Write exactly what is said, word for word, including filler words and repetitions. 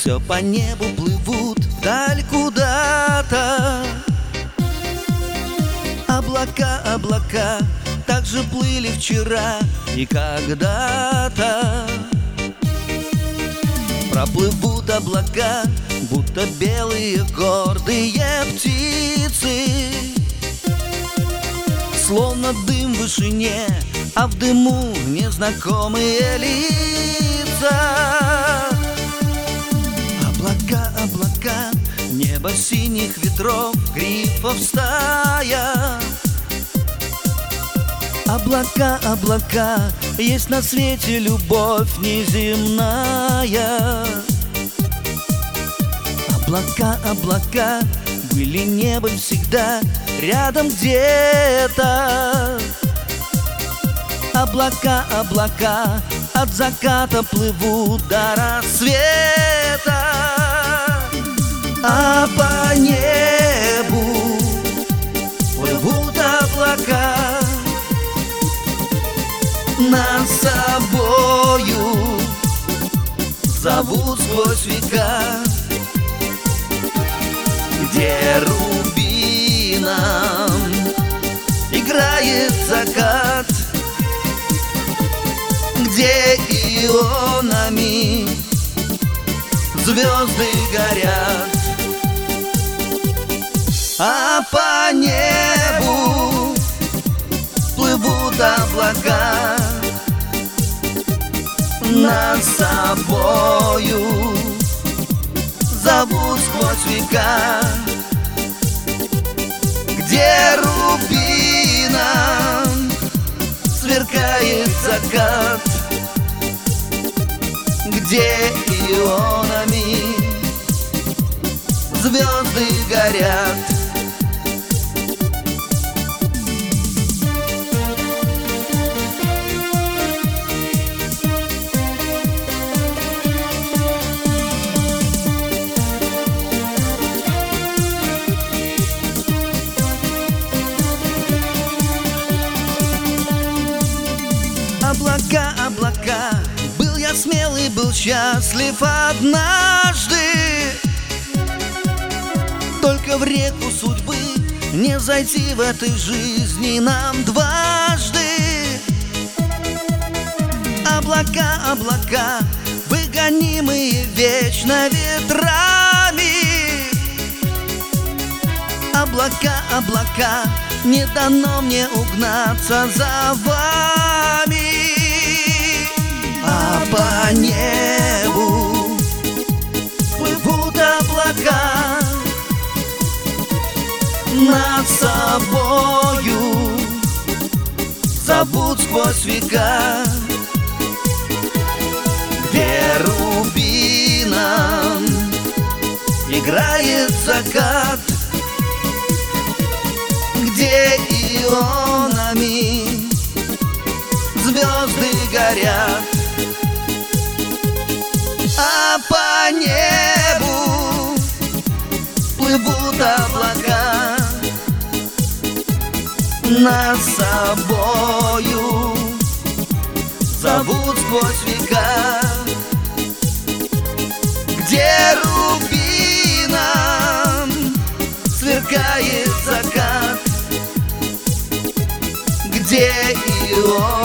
все по небу плывут вдаль куда-то. Облака, облака, так же плыли вчера и когда-то. Проплывут облака, будто белые гордые птицы, словно дым в вышине, а в дыму незнакомые лица. Облака, облака, небо синих ветров, грифов стая. Облака, облака, есть на свете любовь неземная. Облака, облака, были небом всегда, рядом где-то. Облака, облака, от заката плывут до рассвета. А по небу плывут облака, нас собою зовут сквозь века. Где рубином играет закат, где ионами звезды горят. А по небу плывут облака, нас собою зовут сквозь века. Где рубином сверкает закат, где ионами звезды горят. Облака, облака, был я смелый, был счастлив однажды. Только в реку судьбы не зайти в этой жизни нам дважды. Облака, облака, выгонимые вечно ветрами. Облака, облака, не дано мне угнаться за вами. А по небу плывут облака, над собою зовут сквозь века. Где рубином играет закат, где ионами звезды горят. А по небу плывут облака, нас собою зовут сквозь века. Где рубином сверкает закат, где ионами